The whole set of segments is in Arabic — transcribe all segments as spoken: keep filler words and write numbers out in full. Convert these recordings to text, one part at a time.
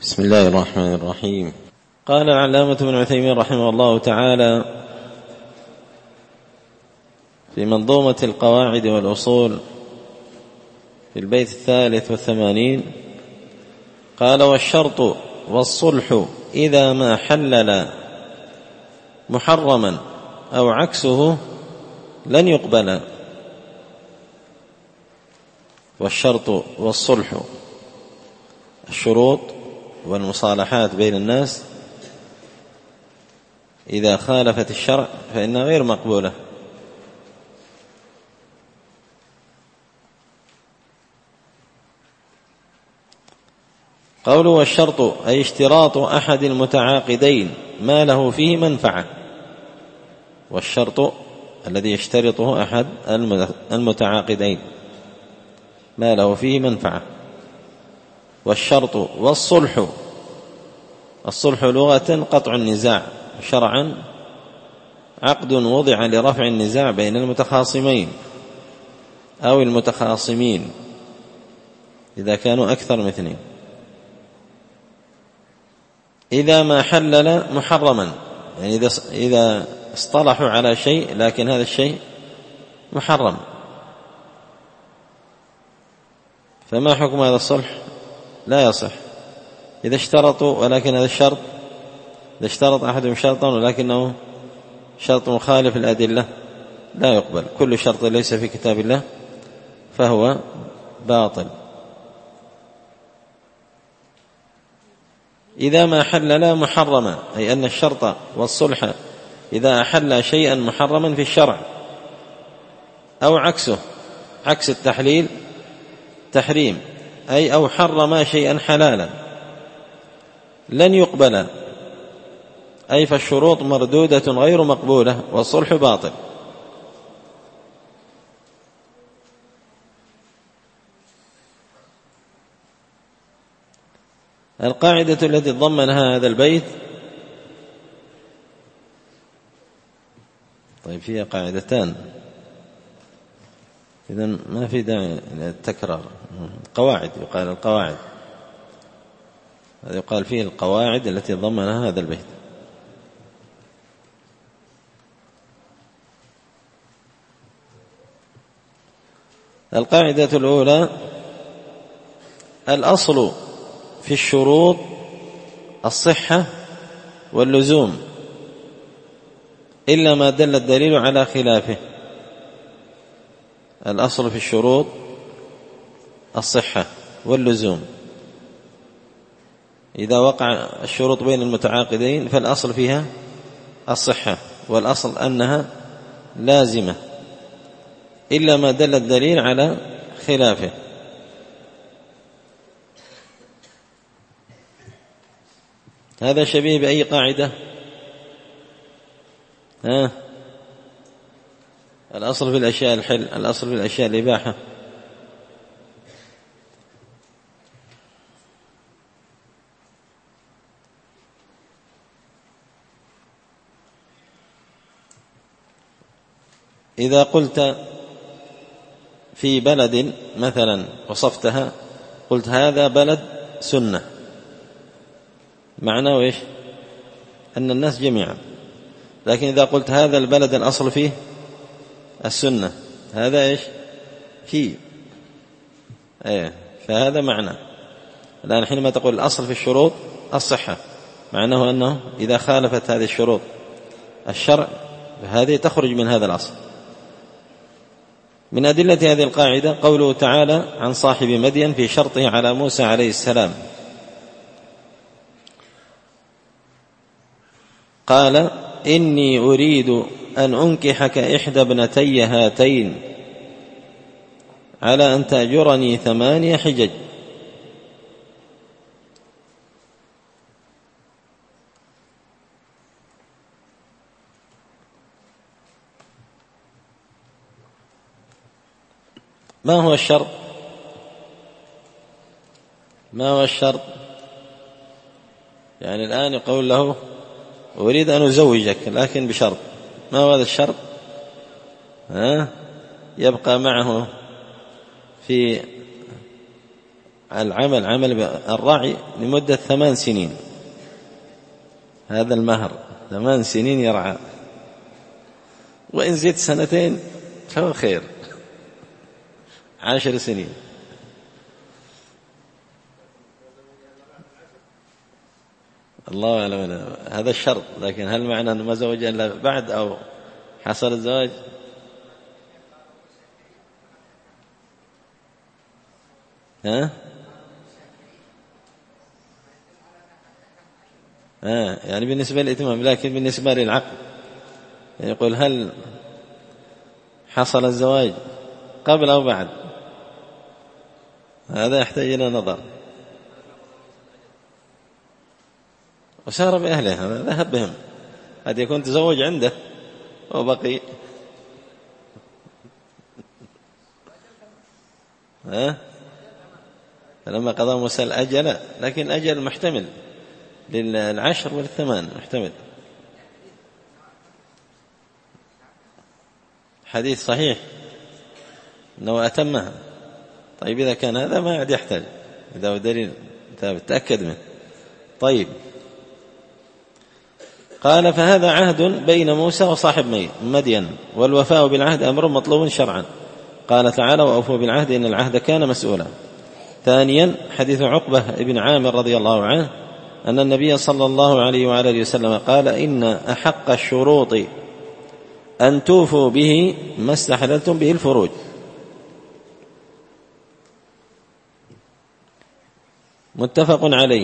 بسم الله الرحمن الرحيم. قال العلامة ابن عثيمين رحمه الله تعالى في منظومة القواعد والأصول في البيت الثالث والثمانين قال: والشرط والصلح إذا ما حلل محرما أو عكسه لن يقبل. والشرط والصلح الشروط والمصالحات بين الناس إذا خالفت الشرع فإنها غير مقبولة. قوله والشرط أي اشتراط أحد المتعاقدين ما له فيه منفعة. والشرط الذي يشترطه أحد المتعاقدين ما له فيه منفعة. والشرط والصلح الصلح لغة قطع النزاع، شرعا عقد وضع لرفع النزاع بين المتخاصمين أو المتخاصمين إذا كانوا أكثر من اثنين. إذا ما حلل محرما، يعني إذا اصطلحوا على شيء لكن هذا الشيء محرم، فما حكم هذا الصلح؟ لا يصح. إذا اشترطوا ولكن هذا الشرط، إذا اشترط أحدهم شرطا ولكنه شرط مخالف الأدلة لا يقبل. كل شرط ليس في كتاب الله فهو باطل. إذا ما حلل محرما، أي أن الشرط والصلح إذا أحل شيئا محرما في الشرع أو عكسه، عكس التحليل تحريم، أي أو حرم شيئا حلالا لن يقبل، أي فالشروط مردودة غير مقبولة والصلح باطل. القاعدة التي ضمنها هذا البيت، طيب فيها قاعدتان إذن ما في داعي للتكرار. قواعد، يقال القواعد، هذا يقال فيه القواعد التي ضمنها هذا البيت. القاعدة الأولى: الأصل في الشروط الصحة واللزوم إلا ما دل الدليل على خلافه. الأصل في الشروط الصحة واللزوم، إذا وقع الشروط بين المتعاقدين فالأصل فيها الصحة، والأصل أنها لازمة إلا ما دل الدليل على خلافه. هذا شبيه بأي قاعدة؟ ها؟ الأصل في الأشياء الحل، الأصل في الأشياء الإباحة. إذا قلت في بلد مثلا وصفتها، قلت هذا بلد سنة، معناه إيش؟ أن الناس جميعا. لكن إذا قلت هذا البلد الأصل فيه السنة، هذا إيش؟ فيه أيه، فهذا معنى. الآن حينما تقول الأصل في الشروط الصحة، معناه أنه إذا خالفت هذه الشروط الشرع فهذه تخرج من هذا الأصل. من أدلة هذه القاعدة قوله تعالى عن صاحب مدين في شرطه على موسى عليه السلام، قال: إني أريد أن أنكحك إحدى ابنتي هاتين على أن تأجرني ثمانية حجج. ما هو الشرط؟ ما هو الشرط؟ يعني الآن يقول له أريد أن أزوجك لكن بشرط. ما هو هذا الشرط؟ ها؟ يبقى معه في العمل عمل الراعي لمدة ثمان سنين، هذا المهر ثمان سنين يرعى، وإن زدت سنتين فهو خير، عشر سنين. الله أعلم هذا الشرط، لكن هل معنى أنه ما زوج إلا بعد أو حصل الزواج؟ ها؟ ها يعني بالنسبة للإتمام، لكن بالنسبة للعقد يقول هل حصل الزواج قبل أو بعد؟ هذا يحتاج إلى نظر. وسار بأهله، هذا ذهب بهم، قد يكون تزوج عنده وبقي. ها؟ فلما قضى موسى الأجل، لكن أجل محتمل للعشر والثمان، محتمل. حديث صحيح أنه أتمها. طيب إذا كان هذا ما عاد يحتاج، إذا هو دليل تأكد منه. طيب قال فهذا عهد بين موسى وصاحب مدين، والوفاء بالعهد أمر مطلوب شرعا. قال تعالى وأوفوا بالعهد إن العهد كان مسؤولا. ثانيا حديث عقبة بن عامر رضي الله عنه أن النبي صلى الله عليه وعلى وسلم قال إن أحق الشروط أن توفوا به ما استحللتم به الفروج. متفق عليه.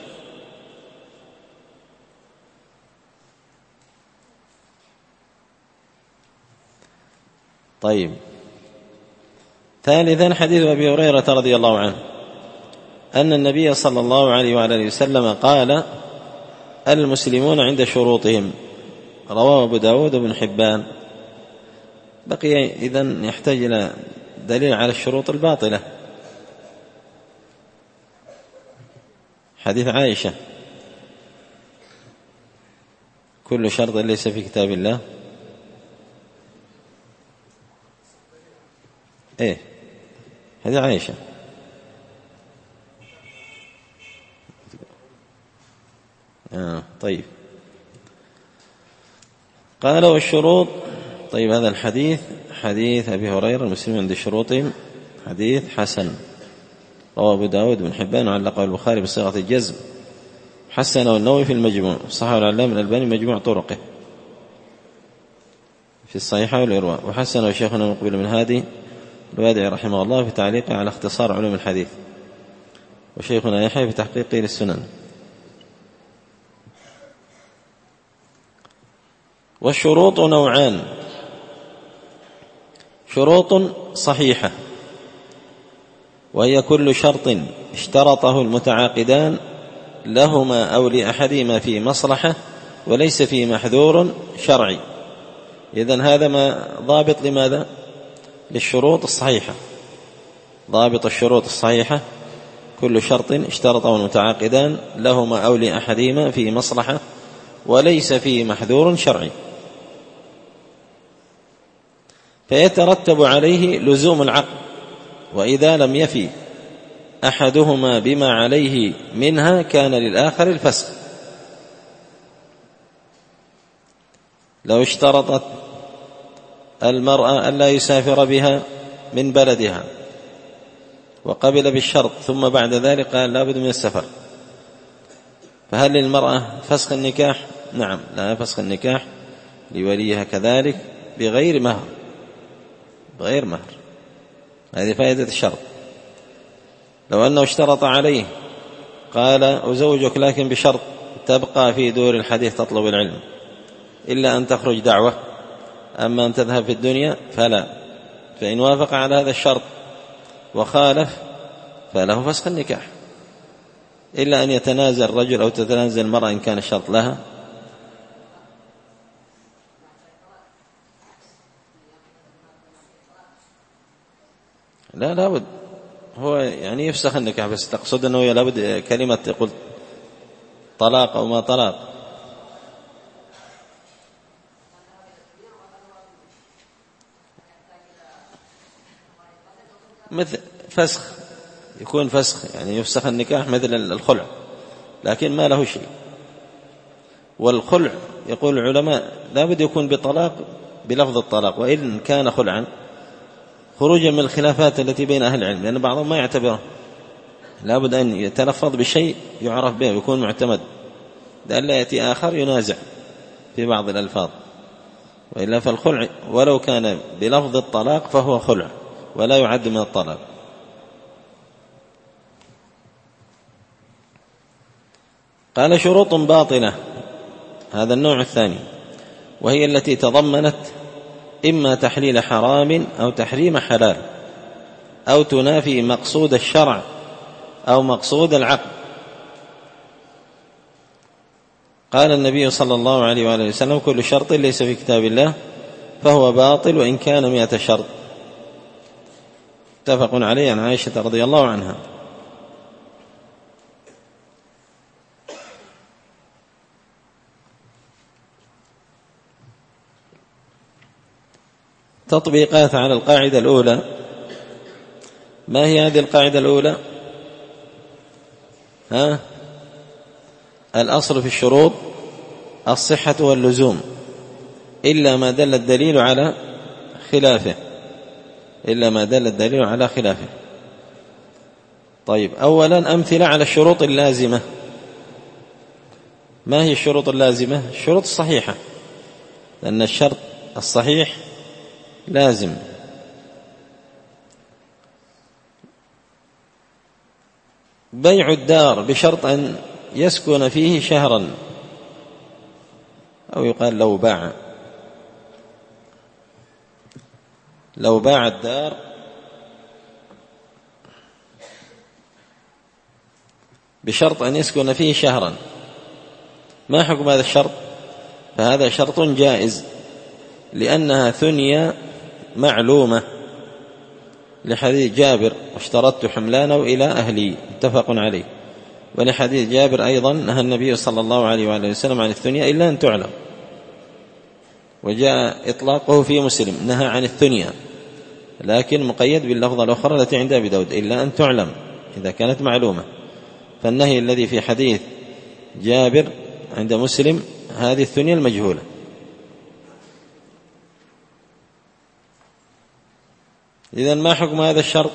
طيب ثالثا حديث أبي هريرة رضي الله عنه أن النبي صلى الله عليه وعلى وسلم قال المسلمون عند شروطهم، رواه أبو داود وابن حبان. بقي إذن يحتاج إلى دليل على الشروط الباطلة. حديث عائشة كل شرط ليس في كتاب الله ايه هذه عائشة. آه طيب قال والشروط. طيب هذا الحديث حديث أبي هريرة المسلمين عند شروطهم حديث حسن، رواه أبو داود بن حبان وعلقه البخاري بصيغة الجزم، حسنه النووي في المجموع، صححه العلامة الألباني مجموع طرقه في الصحيحة والإرواء، وحسنه شيخنا مقبل بن هادي الوادعي رحمه الله في تعليقه على اختصار علوم الحديث، وشيخنا يحيى في تحقيقه للسنن. والشروط نوعان: شروط صحيحة وهي كل شرط اشترطه المتعاقدان لهما أو لأحدهما في مصلحة وليس في محذور شرعي. إذن هذا ما ضابط لماذا؟ للشروط الصحيحة. ضابط الشروط الصحيحة كل شرط اشترطه المتعاقدان لهما أو لأحدهما في مصلحة وليس فيه محذور شرعي، فيترتب عليه لزوم العقد، وإذا لم يفي أحدهما بما عليه منها كان للآخر الفسخ. لو اشترطت المرأة ألا يسافر بها من بلدها وقبل بالشرط ثم بعد ذلك قال لا بد من السفر، فهل للمرأة فسخ النكاح؟ نعم، لا فسخ النكاح لوليها كذلك بغير مهر، بغير مهر. هذه فائدة الشرط. لو أنه اشترط عليه قال أزوجك لكن بشرط تبقى في دور الحديث تطلب العلم إلا أن تخرج دعوة، أما أن تذهب في الدنيا فلا، فإن وافق على هذا الشرط وخالف فله فسخ النكاح، إلا أن يتنازل الرجل أو تتنازل المرأة إن كان الشرط لها. لا لابد، هو يعني يفسخ النكاح، بس تقصد أنه لابد كلمة تقول طلاق أو ما طلاق. مثل فسخ يكون فسخ، يعني يفسخ النكاح مثل الخلع، لكن ما له شيء. والخلع يقول العلماء لا بد يكون بطلاق بلفظ الطلاق، وإن كان خلعا خروجا من الخلافات التي بين أهل العلم، لأن بعضهم ما يعتبره، لا بد أن يتلفظ بشيء يعرف به ويكون معتمد، لأن لا يأتي آخر ينازع في بعض الألفاظ. وإلا فالخلع ولو كان بلفظ الطلاق فهو خلع ولا يعد من الطلاق. قال شروط باطلة، هذا النوع الثاني، وهي التي تضمنت إما تحليل حرام أو تحريم حلال، أو تنافي مقصود الشرع أو مقصود العقل. قال النبي صلى الله عليه وآله وسلم: كل شرط ليس في كتاب الله فهو باطل وإن كان مئة شرط. متفق عليه عن عائشة رضي الله عنها. تطبيقات على القاعدة الأولى. ما هي هذه القاعدة الأولى؟ ها؟ الأصل في الشروط الصحة واللزوم إلا ما دل الدليل على خلافه، إلا ما دل الدليل على خلافه. طيب، أولا أمثلة على الشروط اللازمة. ما هي الشروط اللازمة؟ الشروط الصحيحة، لأن الشرط الصحيح لازم. بيع الدار بشرط أن يسكن فيه شهرا، أو يقال لو باع لو باع الدار بشرط أن يسكن فيه شهرا، ما حكم هذا الشرط؟ فهذا شرط جائز، لأنها ثنيا معلومة، لحديث جابر: واشترطت حملانه إلى أهلي، متفق عليه. ولحديث جابر أيضا: نهى النبي صلى الله عليه وآله وسلم عن الثنيا إلا أن تعلم. وجاء إطلاقه في مسلم: نهى عن الثنيا، لكن مقيد باللفظة الأخرى التي عند أبي داود: إلا أن تعلم، إذا كانت معلومة. فالنهي الذي في حديث جابر عند مسلم هذه الثنيا المجهولة. إذن ما حكم هذا الشرط؟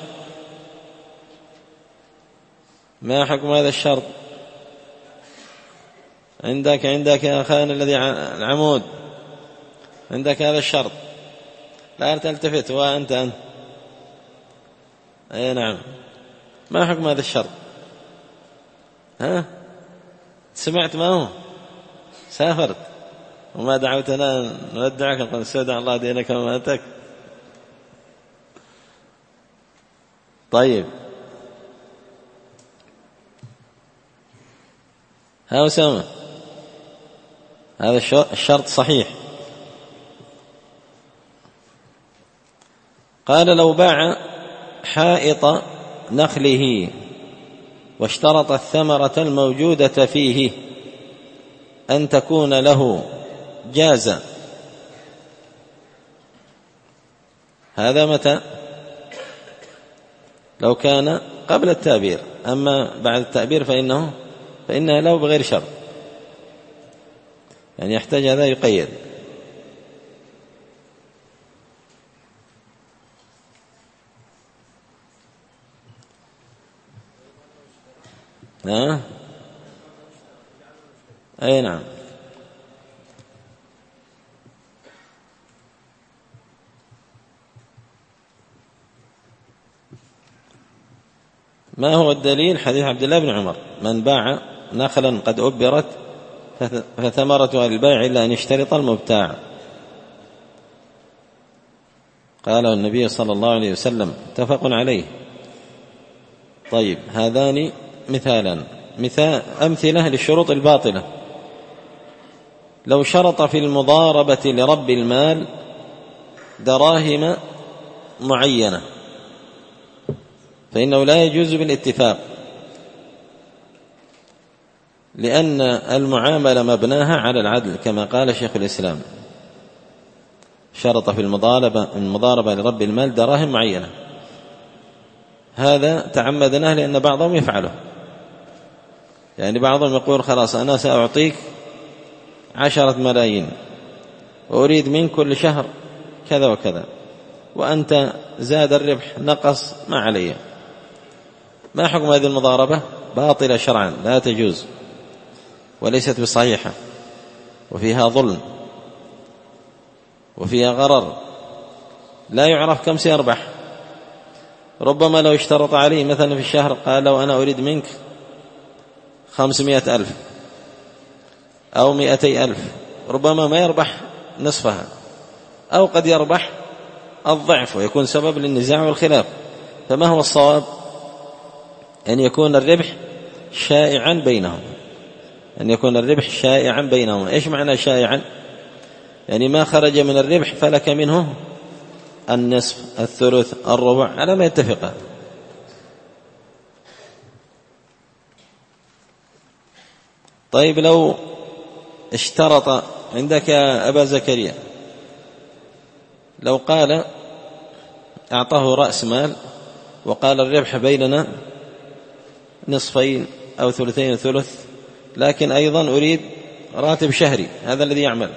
ما حكم هذا الشرط؟ عندك عندك يا أخان الذي العمود، عندك هذا الشرط، لا تلتفت، وأنت أنت أي نعم. ما حكم هذا الشرط؟ ها؟ سمعت ما هو؟ سافرت وما دعوتنا نودعك، قل استودع الله دينك وماتك. طيب، ها أسامة، هذا الشرط صحيح. قال: لو باع حائط نخله واشترط الثمرة الموجودة فيه أن تكون له، جاز. هذا متى؟ لو كان قبل التعبير، أما بعد التعبير فإنه فإنها له بغير شرط، يعني يحتاج هذا يقيد. ها؟ أي نعم. ما هو الدليل؟ حديث عبد الله بن عمر: من باع نخلا قد أبرت فثمرتها للبائع إلا أن يشترط المبتاع. قاله النبي صلى الله عليه وسلم، متفق عليه. طيب، هذان مثالان. مثال أمثلة للشروط الباطلة: لو شرط في المضاربة لرب المال دراهم معينة فإنه لا يجوز بالاتفاق، لأن المعاملة مبناها على العدل، كما قال شيخ الإسلام: شرط في المضاربة المضاربة لرب المال دراهم معينة. هذا تعمدناه لأن بعضهم يفعله، يعني بعضهم يقول خلاص أنا سأعطيك عشرة ملايين وأريد منك كل شهر كذا وكذا، وأنت زاد الربح نقص ما علي. ما حكم هذه المضاربة؟ باطلة شرعا، لا تجوز وليست بصحيحة، وفيها ظلم وفيها غرر، لا يعرف كم سيربح. ربما لو اشترط عليه مثلا في الشهر قال لو أنا أريد منك خمسمائة ألف أو مئتي ألف، ربما ما يربح نصفها، أو قد يربح الضعف ويكون سبب للنزاع والخلاف. فما هو الصواب؟ أن يكون الربح شائعا بينهم، أن يكون الربح شائعا بينهم. إيش معنى شائعا؟ يعني ما خرج من الربح فلك منه النصف، الثلث، الربع، على ما يتفق. طيب لو اشترط عندك يا أبا زكريا، لو قال أعطاه رأس مال وقال الربح بيننا نصفين أو ثلثين وثلث، لكن أيضا أريد راتب شهري، هذا الذي يعمل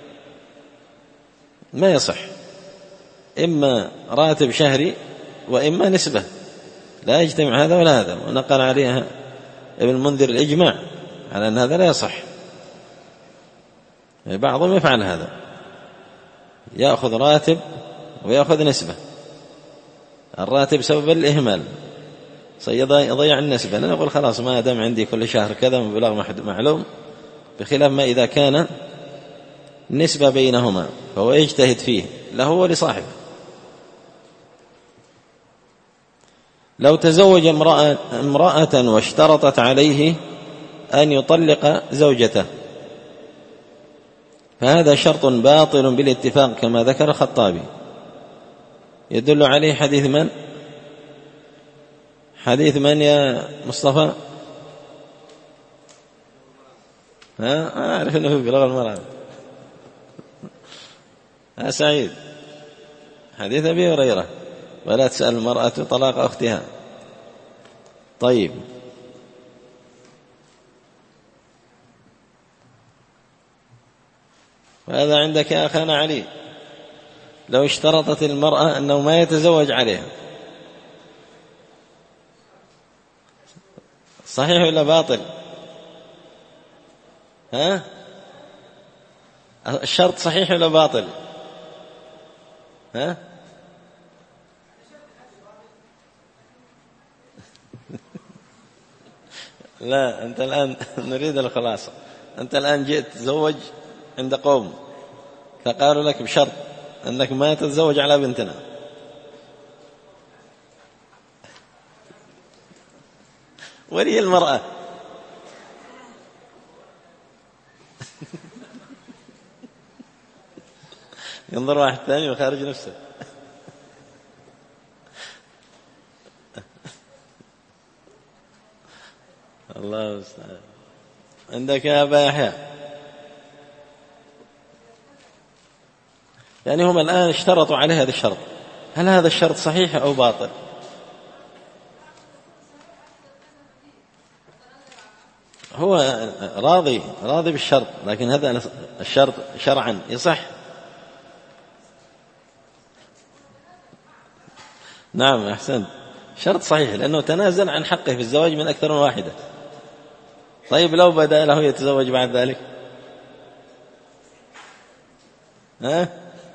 ما يصح، إما راتب شهري وإما نسبة، لا يجتمع هذا ولا هذا. ونقل عليها ابن المنذر الإجماع على أن هذا لا يصح. بعضهم يفعل هذا، يأخذ راتب ويأخذ نسبة، الراتب سبب الإهمال سيضيع النسبة، لأن نقول خلاص ما دام عندي كل شهر كذا مبلغ معلوم، بخلاف ما إذا كان نسبة بينهما فهو يجتهد فيه له ولصاحبه. لو تزوج امرأة, امرأة واشترطت عليه أن يطلق زوجته، فهذا شرط باطل بالاتفاق كما ذكر الخطابي. يدل عليه حديث من؟ حديث من يا مصطفى؟ ها أعرف أنه بلغ المرأة. ها سعيد، حديث أبي هريرة ولا تسأل المرأة طلاق أختها. طيب وهذا عندك يا أخانا علي، لو اشترطت المرأة أنه ما يتزوج عليها، صحيح ولا باطل؟ ها الشرط صحيح ولا باطل؟ ها لا أنت الآن نريد الخلاصة. أنت الآن جئت تزوج عند قوم فقالوا لك بشرط أنك ما تتزوج على بنتنا، ولي المرأة ينظر واحد ثاني وخارج نفسه. الله المستعان. عندك يا أبا يحيى، يعني هم الآن اشترطوا عليه هذا الشرط، هل هذا الشرط صحيح أو باطل؟ هو راضي راضي بالشرط، لكن هذا الشرط شرعا يصح. نعم أحسنت، شرط صحيح لأنه تنازل عن حقه في الزواج من أكثر من واحدة. طيب لو بدأ له يتزوج بعد ذلك، ها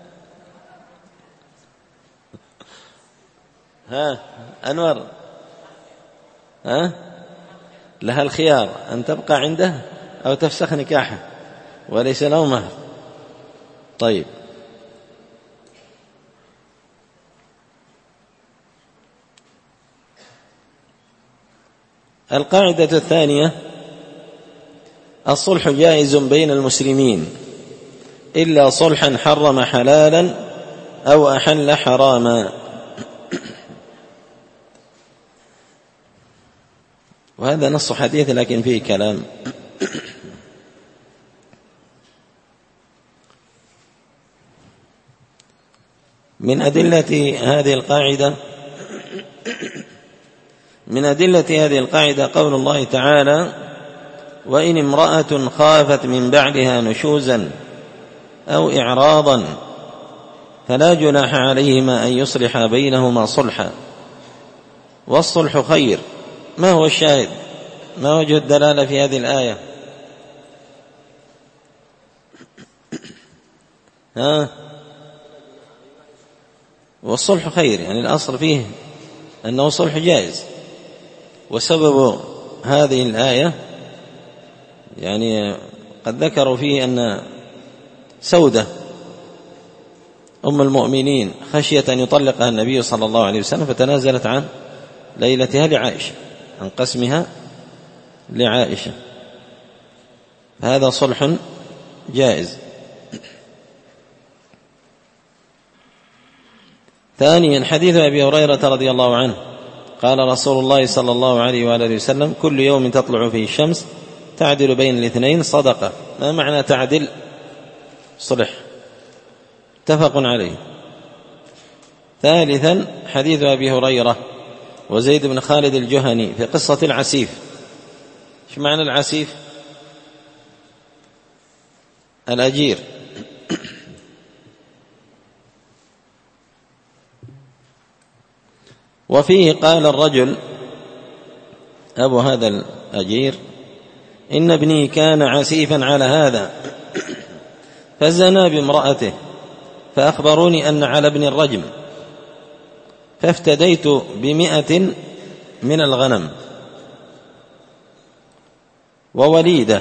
ها أنور، ها لها الخيار أن تبقى عنده أو تفسخ نكاحه وليس له مهر. طيب القاعدة الثانية: الصلح جائز بين المسلمين إلا صلحا حرم حلالا أو أحل حراما. وهذا نص حديث لكن فيه كلام. من أدلة هذه القاعدة من أدلة هذه القاعدة قول الله تعالى: وإن امرأة خافت من بعدها نشوزا أو إعراضا فلا جناح عليهما أن يصلحا بينهما صلحا والصلح خير. ما هو الشاهد؟ ما وجه الدلالة في هذه الآية؟ ها؟ والصلح خير، يعني الأصل فيه أنه صلح جائز. وسبب هذه الآية يعني قد ذكروا فيه أن سودة أم المؤمنين خشية أن يطلقها النبي صلى الله عليه وسلم فتنازلت عن ليلتها لعائشة، عن قسمها لعائشة، هذا صلح جائز. ثانيا حديث أبي هريرة رضي الله عنه قال رسول الله صلى الله عليه وآله وسلم: كل يوم تطلع فيه الشمس تعدل بين الاثنين صدقة. ما معنى تعدل؟ صلح، متفق عليه. ثالثا حديث أبي هريرة وزيد بن خالد الجهني في قصة العسيف. ايش معنى العسيف؟ الأجير. وفيه قال الرجل أبو هذا الأجير: إن ابني كان عسيفا على هذا فزنى بامرأته فأخبروني أن على ابن الرجم، فافتديت بمئة من الغنم ووليدة،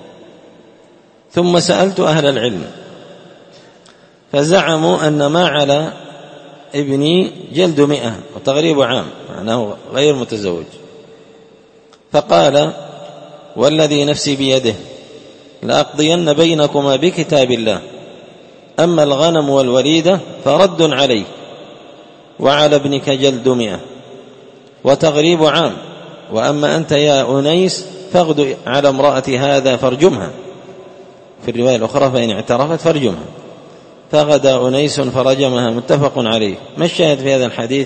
ثم سألت أهل العلم فزعموا أن ما على ابني جلد مئة وتغريب عام، معناه غير متزوج. فقال: والذي نفسي بيده لأقضين بينكما بكتاب الله، أما الغنم والوليدة فرد عليك، وعلى ابنك جلد مئة وتغريب عام، وأما أنت يا أنيس فاغد على امرأة هذا فارجمها. في الرواية الأخرى: فإن اعترفت فارجمها. فغدا أنيس فرجمها، متفق عليه. ما الشاهد في هذا الحديث؟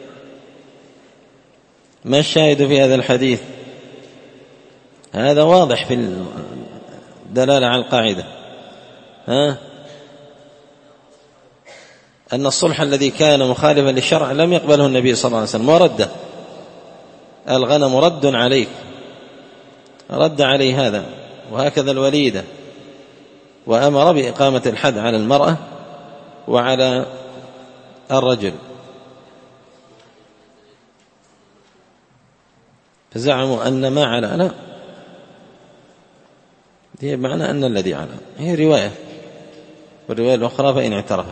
ما الشاهد في هذا الحديث؟ هذا واضح في الدلالة على القاعدة، ها؟ أن الصلح الذي كان مخالفا للشرع لم يقبله النبي صلى الله عليه وسلم ورده. الغنم رد عليك، رد عليه هذا، وهكذا الوليدة. وأمر بإقامة الحد على المرأة وعلى الرجل. فزعموا أن ما على لا، هي معنى أن الذي على، هي رواية، والرواية الأخرى فإن اعترفت.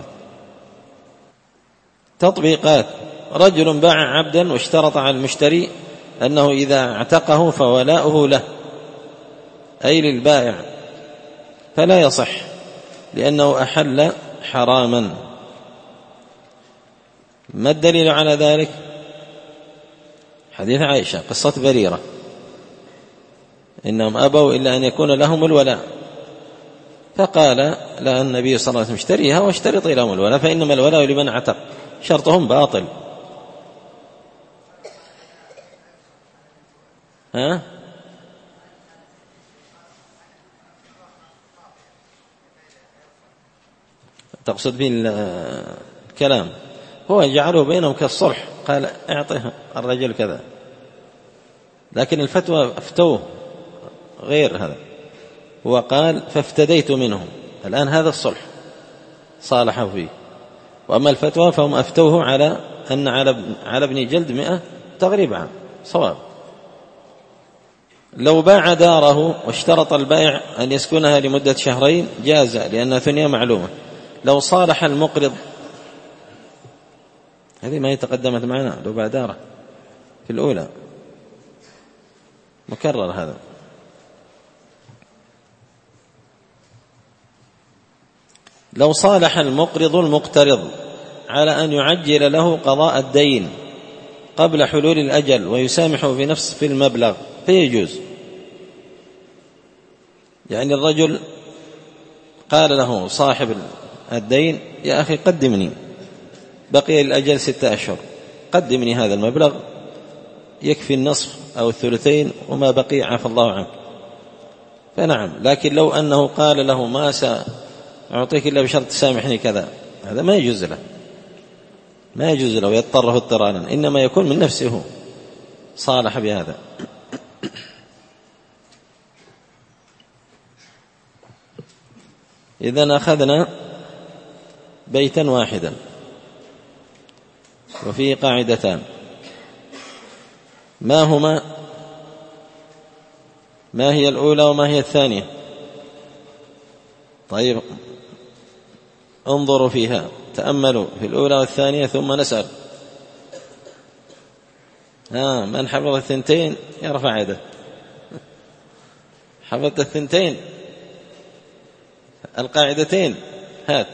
تطبيقات: رجل باع عبدا واشترط على المشتري أنه إذا اعتقه فولاؤه له، أي للبائع، فلا يصح لأنه أحل حراما. ما الدليل على ذلك؟ حديث عائشة قصة بريرة: إنهم أبوا إلا أن يكون لهم الولاء، فقال لا النبي صلى الله عليه وسلم: اشتريها واشترطي لهم الولاء، فإنما الولاء لمن اعتق، شرطهم باطل. ها؟ تقصد به الكلام؟ هو جعله بينهم كالصلح، قال اعطيه الرجل كذا، لكن الفتوى افتوه غير هذا. هو قال فافتديت منهم، الآن هذا الصلح صالحه فيه. وأما الفتوى فهم أفتوه على أن على ابن جلد مئة تغريب عام، صواب. لو باع داره واشترط البائع أن يسكنها لمدة شهرين جاز، لأنها ثنية معلومة. لو صالح المقرض، هذه ما يتقدمت معنا، لو باع داره في الأولى مكرر هذا. لو صالح المقرض المقترض على أن يعجل له قضاء الدين قبل حلول الأجل ويسامحه في نفس في المبلغ فيجوز. يعني الرجل قال له صاحب الدين: يا أخي قدمني، بقي الأجل ستة أشهر، قدمني هذا المبلغ يكفي النصف أو الثلثين وما بقي عفى الله عنك، فنعم. لكن لو أنه قال له ما سأعطيك إلا بشرط سامحني كذا، هذا ما يجوز له، ما يجوز له يضطره اضطرانا، إنما يكون من نفسه صالح بهذا. إذن أخذنا بيتا واحدا وفيه قاعدتان، ما هما؟ ما هي الأولى وما هي الثانية؟ طيب انظروا فيها، تأملوا في الأولى والثانية ثم نسأل. ها من حفظ الثنتين يرفع يده. حفظت الثنتين القاعدتين، هات.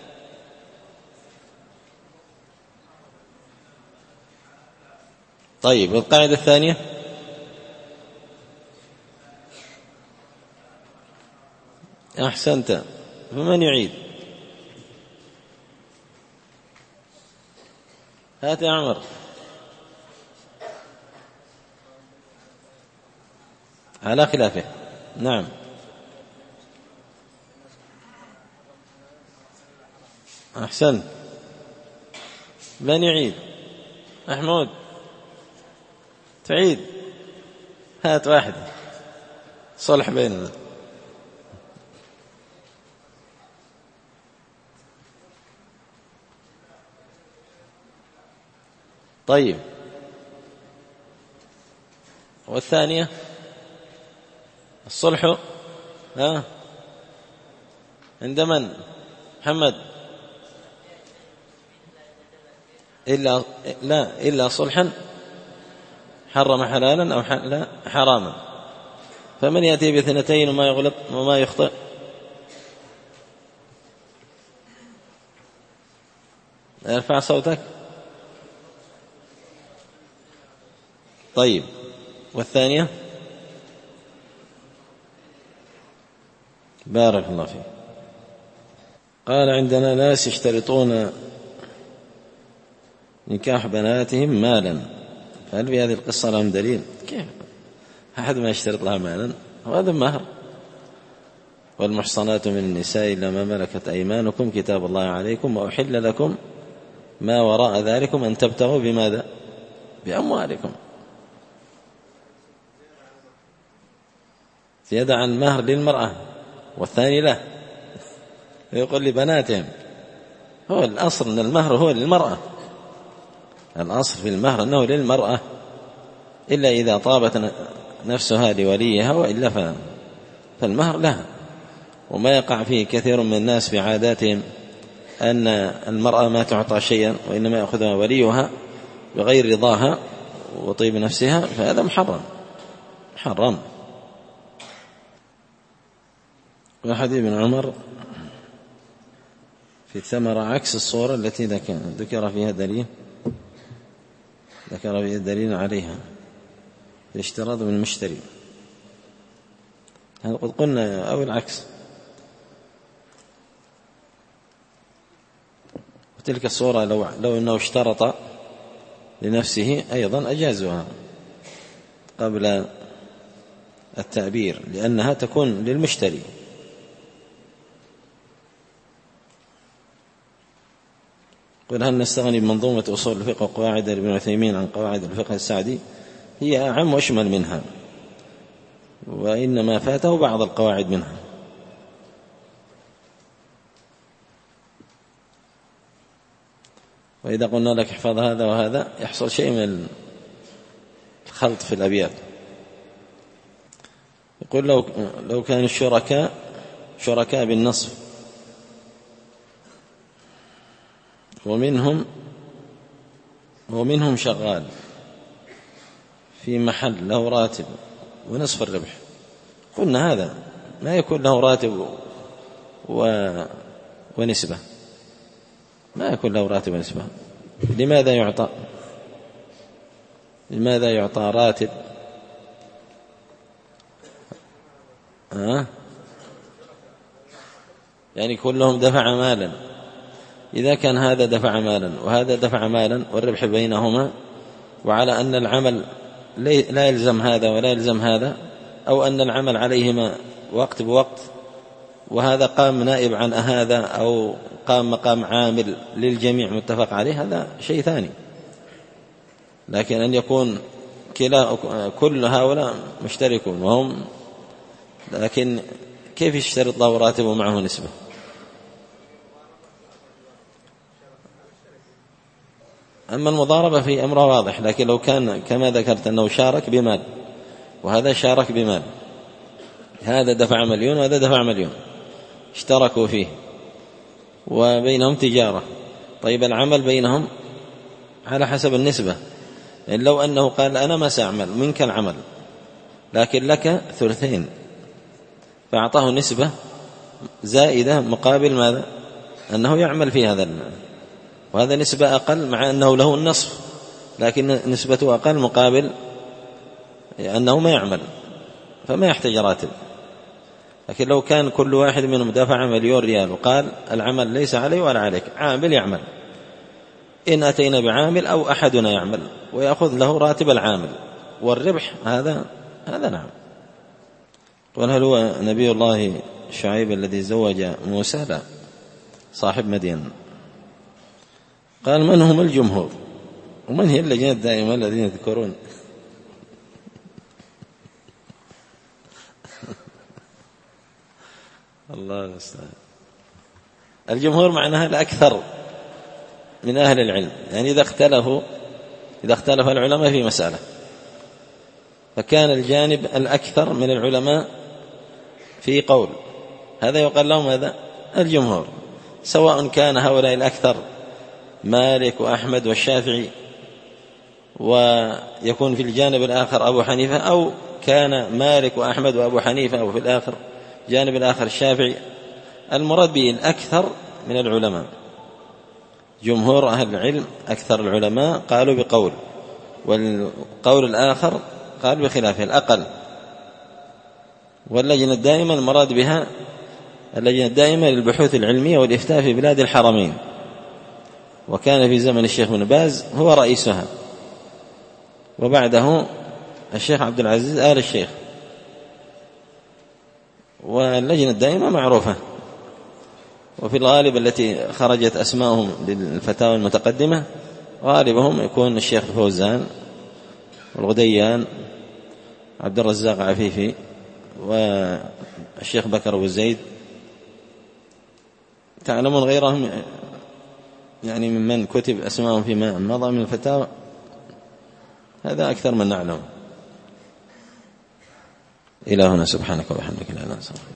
طيب القاعدة الثانية؟ أحسنت، فمن يعيد؟ هات يا عمر. على خلافه، نعم. أحسنت، من يعيد؟ محمود تعيد، هات واحد صلح بيننا. طيب والثانية الصلح ها عند من؟ محمد. إلا لا إلا صلحا حرم حلالا أو حل حراما، فمن يأتي باثنتين وما يغلط وما يخطئ؟ ارفع صوتك. طيب والثانية؟ بارك الله فيك. قال عندنا ناس يشترطون نكاح بناتهم مالا، فهل في هذه القصة لهم دليل؟ كيف أحد ما يشترط لها مالا؟ وهذا مهر. والمحصنات من النساء إلا ما ملكت أيمانكم كتاب الله عليكم وأحل لكم ما وراء ذلكم أن تبتغوا بماذا؟ بأموالكم. زيادة عن المهر للمرأة والثاني له، يقول لبناتهم. هو الأصل أن المهر هو للمرأة، الأصل في المهر أنه للمرأة، إلا إذا طابت نفسها لوليها، وإلا فالمهر لها. وما يقع فيه كثير من الناس في عاداتهم أن المرأة ما تعطى شيئا وإنما يأخذها وليها بغير رضاها وطيب نفسها، فهذا محرم محرم. وحديث ابن عمر في الثمرة عكس الصورة التي ذكر فيها دليل ذكر فيها دليل عليها الاشتراط من المشتري. هل قد قلنا أو العكس؟ وتلك الصورة لو, لو أنه اشترط لنفسه أيضا أجازها قبل التعبير، لأنها تكون للمشتري. قل هل نستغني بمنظومة أصول الفقه وقواعد ابن عثيمين عن قواعد الفقه السعدي؟ هي أعم وأشمل منها، وإنما فاته بعض القواعد منها. وإذا قلنا لك احفظ هذا وهذا يحصل شيء من الخلط في الأبيات. يقول لو, لو كان الشركاء شركاء بالنصف ومنهم ومنهم شغال في محل له راتب ونصف الربح، قلنا هذا ما يكون له راتب و... ونسبة، ما يكون له راتب ونسبة. لماذا يعطى لماذا يعطى راتب؟ ها؟ يعني كلهم دفع مالا. إذا كان هذا دفع مالا وهذا دفع مالا والربح بينهما، وعلى أن العمل لا يلزم هذا ولا يلزم هذا، أو أن العمل عليهما وقت بوقت، وهذا قام نائب عن هذا أو قام مقام عامل للجميع متفق عليه، هذا شيء ثاني. لكن أن يكون كلا كل هؤلاء مشتركون وهم، لكن كيف يشترط له راتب ومعه نسبة؟ أما المضاربة في أمر واضح، لكن لو كان كما ذكرت أنه شارك بمال وهذا شارك بمال، هذا دفع مليون وهذا دفع مليون، اشتركوا فيه وبينهم تجارة، طيب العمل بينهم على حسب النسبة. يعني لو أنه قال أنا ما سأعمل منك العمل لكن لك ثلثين، فأعطاه نسبة زائدة مقابل ماذا؟ أنه يعمل في هذا المال، وهذا نسبة أقل مع أنه له النصف، لكن نسبته أقل مقابل أنه ما يعمل، فما يحتاج راتب. لكن لو كان كل واحد منهم دفع مليون ريال وقال العمل ليس علي ولا عليك، عامل يعمل، إن أتينا بعامل أو أحدنا يعمل ويأخذ له راتب العامل والربح، هذا هذا نعم. قال هل هو نبي الله شعيب الذي زوج موسى؟ لا، صاحب مدين. قال من هم الجمهور ومن هي اللجنة الدائمة الذين يذكرون؟ الله المستعان. الجمهور معناها الأكثر من أهل العلم، يعني إذا اختلفوا إذا اختلف العلماء في مسألة فكان الجانب الأكثر من العلماء في قول، هذا يقال لهم هذا الجمهور، سواء كان هؤلاء الأكثر مالك وأحمد والشافعي ويكون في الجانب الآخر أبو حنيفة، أو كان مالك وأحمد وأبو حنيفة وفي الآخر جانب الآخر الشافعي، المراد به الأكثر من العلماء. جمهور أهل العلم أكثر العلماء قالوا بقول، والقول الآخر قال بخلافه الأقل. واللجنة الدائمة المراد بها اللجنة الدائمة للبحوث العلمية والإفتاء في بلاد الحرمين، وكان في زمن الشيخ ابن باز هو رئيسها، وبعده الشيخ عبد العزيز آل الشيخ. واللجنة الدائمة معروفة، وفي الغالب التي خرجت أسماءهم للفتاوى المتقدمة غالبهم يكون الشيخ فوزان والغديان عبد الرزاق عفيفي والشيخ بكر أبو زيد. تعلمون غيرهم يعني ممن كتب أسماءهم فيما مضى من الفتاوى، هذا أكثر من نعلم. إلى هنا، سبحانك وبحمدك لا إله إلا أنت.